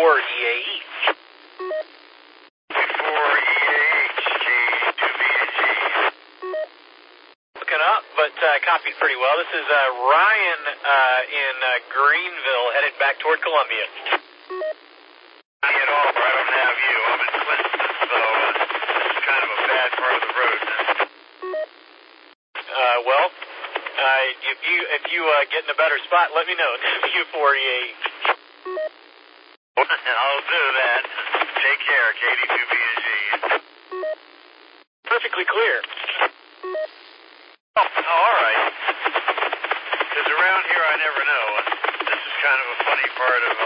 U4EAE. U4EAH, K2BNG. Looking up, but copied pretty well. This is Ryan in Greenville, headed back toward Columbia. Not at all, but I don't have you. I'm in Clinton, so this is kind of a bad part of the road. Well, if you get in a better spot, let me know. U4EAE. I'll do that. Take care, KD2BNG. Perfectly clear. Oh, all right. Because around here I never know. This is kind of a funny part of,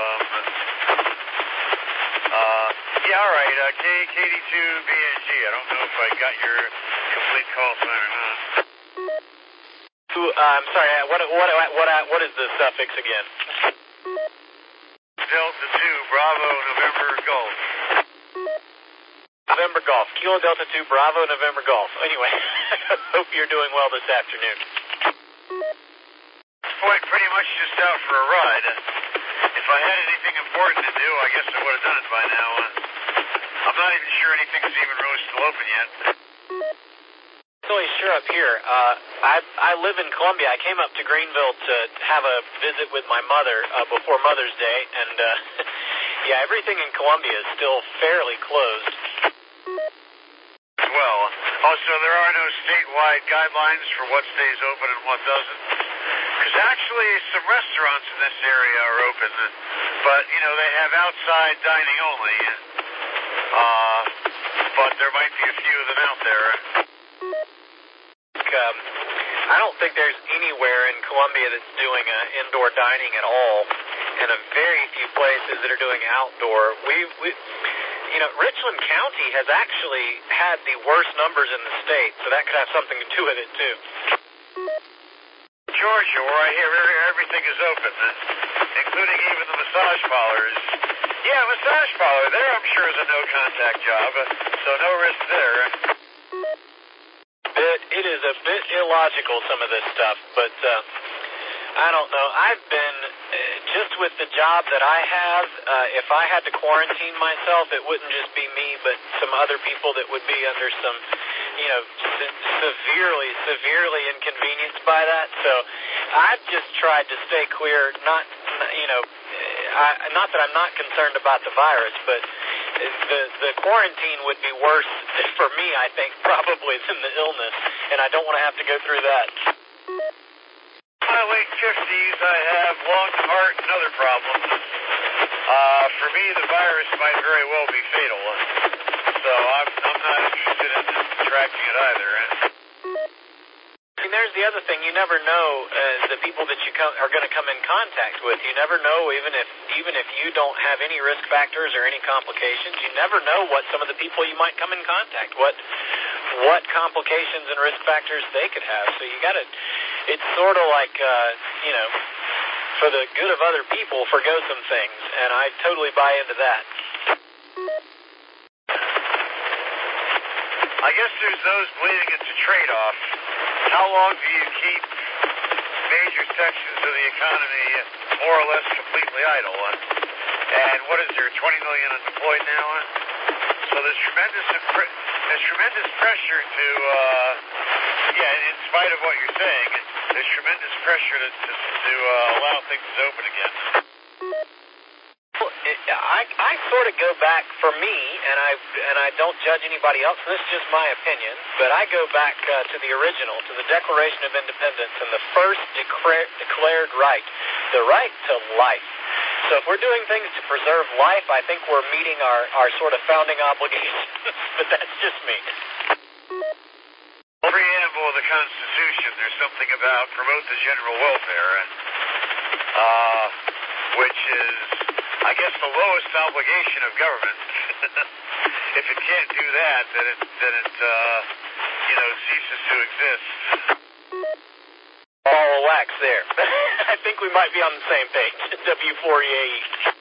yeah, all right, KD2BNG. I don't know if I got your complete call sign or not. I'm sorry, what is the suffix again? Delta 2, Bravo, November, Golf. November Golf. Kilo Delta 2, Bravo, November Golf. Anyway, hope you're doing well this afternoon. This point, pretty much just out for a ride. If I had anything important to do, I guess I would have done it by now. I'm not even sure anything's even really still open yet. It's really sure up here. I live in Columbia. I came up to Greenville to have a visit with my mother before Mother's Day, and yeah, everything in Columbia is still fairly closed. Well, also there are no statewide guidelines for what stays open and what doesn't. Because actually some restaurants in this area are open, but, you know, they have outside dining only. But there might be a few of them out there. I don't think there's anywhere in Columbia that's doing indoor dining at all, and a very few places that are doing outdoor. You know, Richland County has actually had the worst numbers in the state, so that could have something to do with it too. Georgia, where I hear everything is open, including even the massage parlors. Yeah, massage parlor there, I'm sure, is a no-contact job, so no risk there. It is a bit illogical, some of this stuff, but I don't know. I've been, just with the job that I have, if I had to quarantine myself, it wouldn't just be me, but some other people that would be under some, you know, severely inconvenienced by that. So I've just tried to stay clear, not that I'm not concerned about the virus, but the quarantine would be worse for me, I think, probably than the illness, and I don't want to have to go through that. In my late 50s, I have lung, heart, and other problems. For me, the virus might very well be fatal, so I'm not interested in tracking it either. And there's the other thing. You never know the people that you are going to come in contact with. You never know, even if you don't have any risk factors or any complications, you never know what some of the people you might come in contact, what complications and risk factors they could have. So you got to, it's sort of like, you know, for the good of other people, forgo some things, and I totally buy into that. I guess there's those believing it's a trade-off. How long do you keep major sections of the economy more or less completely idle? And what is there, 20 million unemployed now? So there's tremendous pressure to, in spite of what you're saying, there's tremendous pressure to allow things to open again. I sort of go back, for me, and I don't judge anybody else, and this is just my opinion, but I go back to the original, to the Declaration of Independence, and the first declared right, the right to life. So if we're doing things to preserve life, I think we're meeting our sort of founding obligations, but that's just me. Preamble of the Constitution, there's something about promote the general welfare, which is, I guess, the lowest obligation of government. If it can't do that, then it ceases to exist. Ball of wax there. I think we might be on the same page. W4EAE.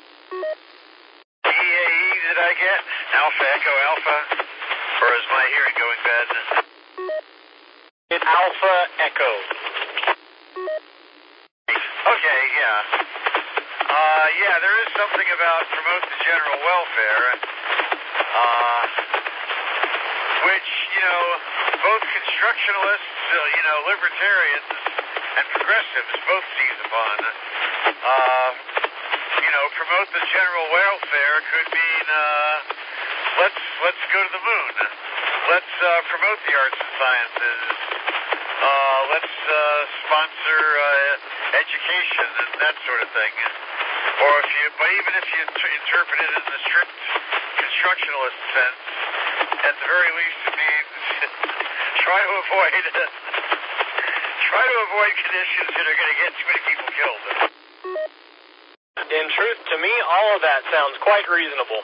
EAE, did I get? Alpha, Echo, Alpha? Or is my hearing going bad? It's Alpha, Echo. Okay, yeah. There is something about promote the general welfare, which, both constructionalists, libertarians, and progressives both seize upon. Promote the general welfare could mean, let's go to the moon. Let's promote the arts and sciences. Let's sponsor education and that sort of thing. But even if you interpret it in the strict constructionalist sense, at the very least it means try to avoid conditions that are going to get too many people killed. In truth, to me, all of that sounds quite reasonable.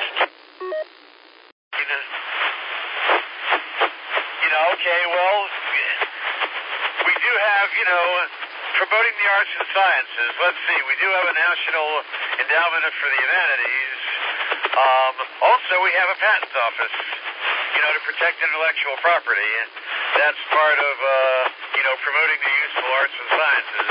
Okay, well, we do have, promoting the arts and sciences. Let's see, we do have a National Endowment for the Humanities. Also, we have a patent office, to protect intellectual property. That's part of, promoting the useful arts and sciences.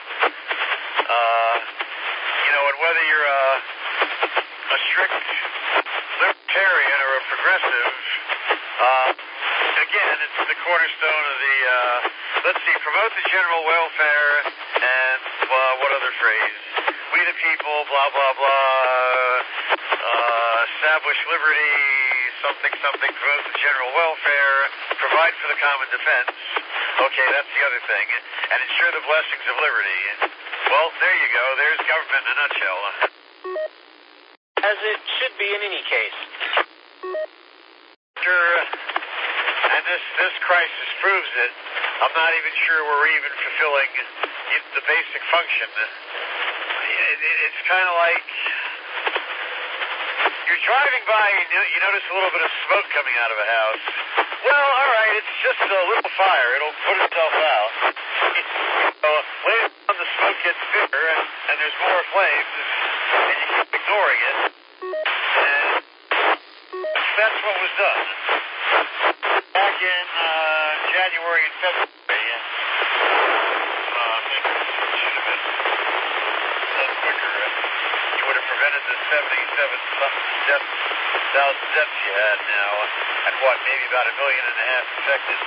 And whether you're a strict libertarian or a progressive, again, it's the cornerstone of the, promote the general welfare and, what other phrase? We the people, blah, blah, blah, establish liberty, something, promote the general welfare, provide for the common defense. Okay, that's the other thing. And ensure the blessings of liberty. Well, there you go. There's government in a nutshell. As it should be in any case. And this crisis proves it. I'm not even sure we're even fulfilling the basic function. It's kind of like you're driving by and you notice a little bit of smoke coming out of a house. Well, all right, it's just a little fire. It'll put itself out. Later on, the smoke gets bigger and there's more flames, and you keep ignoring it. And that's what was done. Back in January and February, I think it should have been done quicker. You would have prevented the 77,000 deaths you had now, and maybe about 1.5 million infected.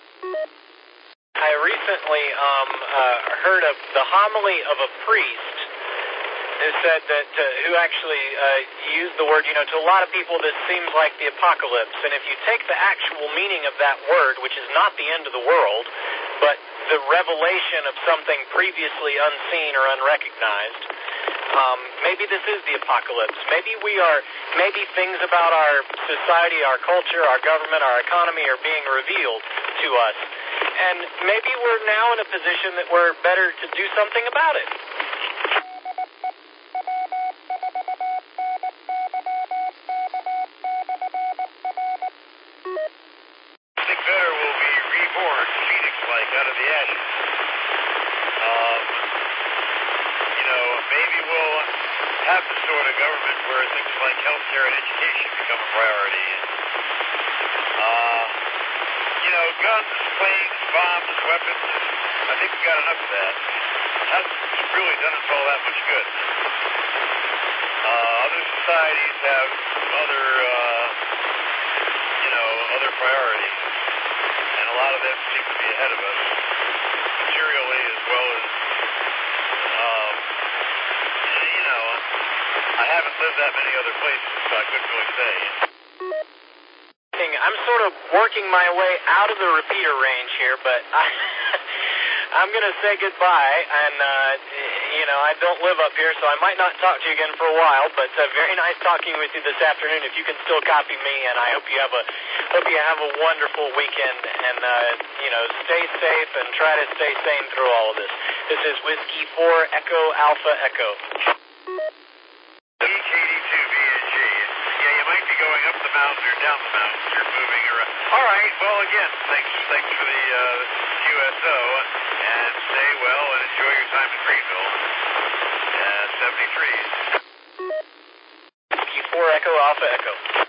I recently heard of the homily of a priest who said that, who actually used the word, to a lot of people this seems like the apocalypse. And if you take the actual meaning of that word, which is not the end of the world, but the revelation of something previously unseen or unrecognized, maybe this is the apocalypse. Maybe things about our society, our culture, our government, our economy are being revealed to us. And maybe we're now in a position that we're better to do something about it. Something better will be reborn, Phoenix-like, out of the ashes. Maybe we'll have the sort of government where things like healthcare and education become a priority. Guns, planes, bombs, weapons, I think we got enough of that. It hasn't really done us all that much good. Other societies have other priorities, and a lot of them seem to be ahead of us, materially as well as, I haven't lived that many other places, so I couldn't really say. I'm sort of working my way out of the repeater range here, but I'm going to say goodbye, and, I don't live up here, so I might not talk to you again for a while, but very nice talking with you this afternoon. If you can still copy me, and I hope you have a wonderful weekend, and, stay safe and try to stay sane through all of this. This is Whiskey 4 Echo Alpha Echo. EKD2BNG. Yeah, you might be going up the mountain or down the mountain. You're moving around. All right. Well, again, thanks for the QSO, and stay well and enjoy your time in Greenville. 73. Whiskey 4 Echo Alpha Echo.